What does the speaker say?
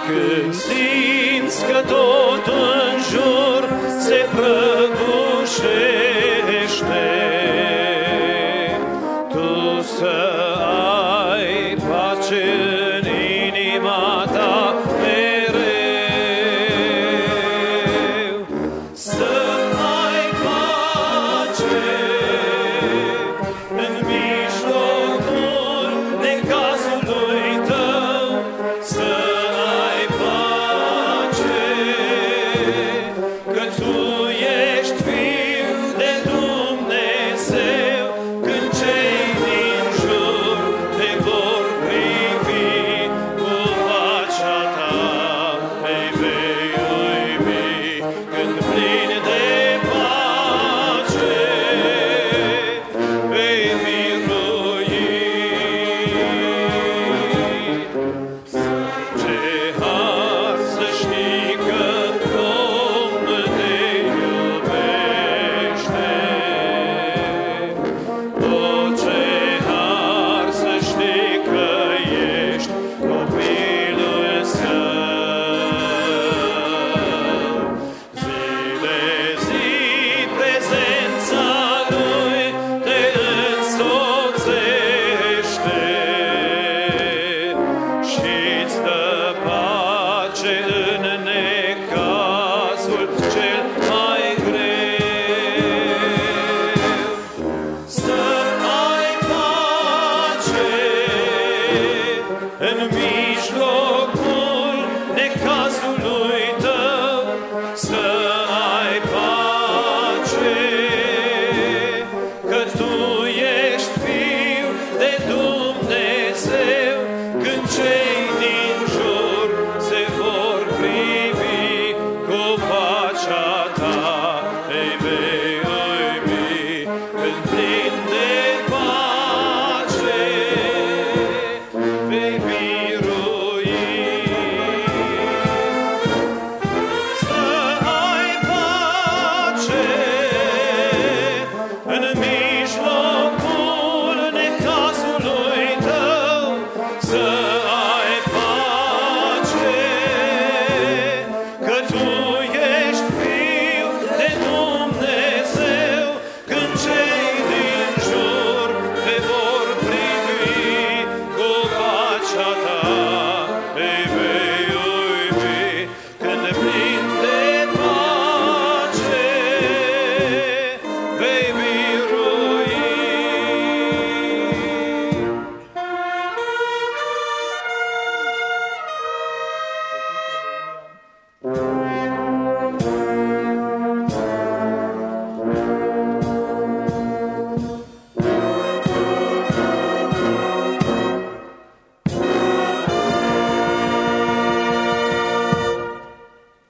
când simți că tot în jur se prăbușește, tu să ai pace în inima ta mereu, să ai pace în mijlocul necazului tău, să ai pace, că tu ești fiu de Dumnezeu, când cei din jur te vor privi cu pacea ta, ei vei uimi, când plin de pace vei birui. Ce har să știi că Domnul te iubește, o, ce har să știi că ești copilul său. Zi de zi prezența lui te însoțește și-ți dă pace în necazul cel mai greu. Să ai pace în mijlocul necazului tău, să ai pace, că tu ești fiu de Dumnezeu, când cei din jur se vor privi cu pacea ta, ei vei uimi, când plin de pace vei